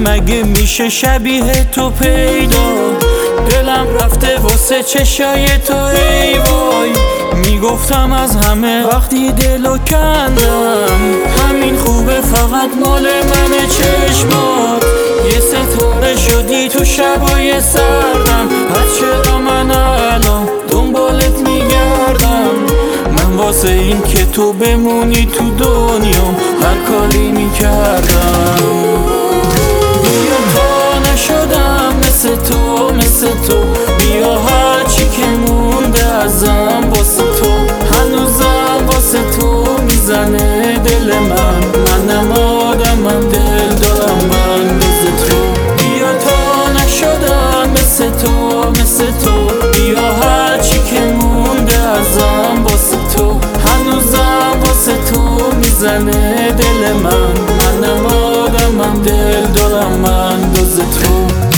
مگه میشه شبیه تو پیدا؟ دلم رفته واسه چشای تو ای وای. میگفتم از همه وقتی دلو کندم، همین خوبه فقط مال من چشمات. یه ستاره شدی تو شبای سردم، پس چرا من الان دنبالت میگردم؟ من واسه این که تو بمونی تو دنیام هر کاری میکردم. بیا تا نشدم مثل تو، بیا هرچی که مونده ازم واسه تو. هنوزم واسه تو میزنه دل منم آدمم، دل دارم من بز تو. بیا تا نشدم مثل تو، بیا هرچی که مونده ازم واسه تو. هنوزم واسه تو میزنه دل منم آدمم، دل دارم من بز تو.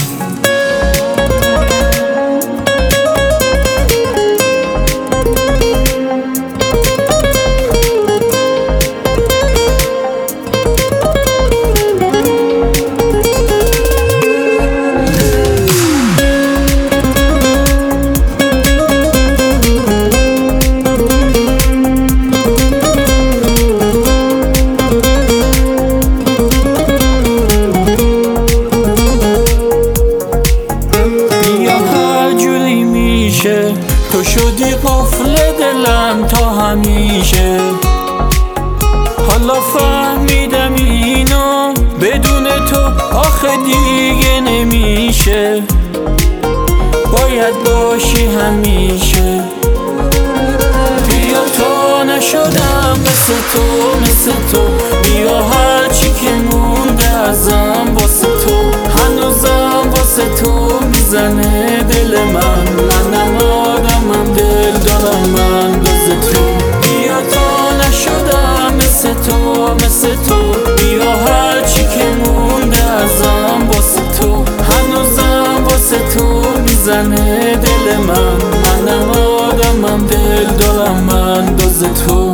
تو شدی قفل دلم تا همیشه. حالا فهمیدم اینو بدون تو آخه دیگه نمیشه. باید باشی همیشه. بیا تا نشدم مثل تو، بیا هرچی که مونده ازم واسه تو. هنوزم واسه تو میزنه دل منم آدمم، دل دارم من بز تو. بیا تا نشدم مثل تو، بیا هرچی که مونده ازم واسه تو. هنوزم واسه تو میزنه دل منم آدمم، دل دارم من بز تو.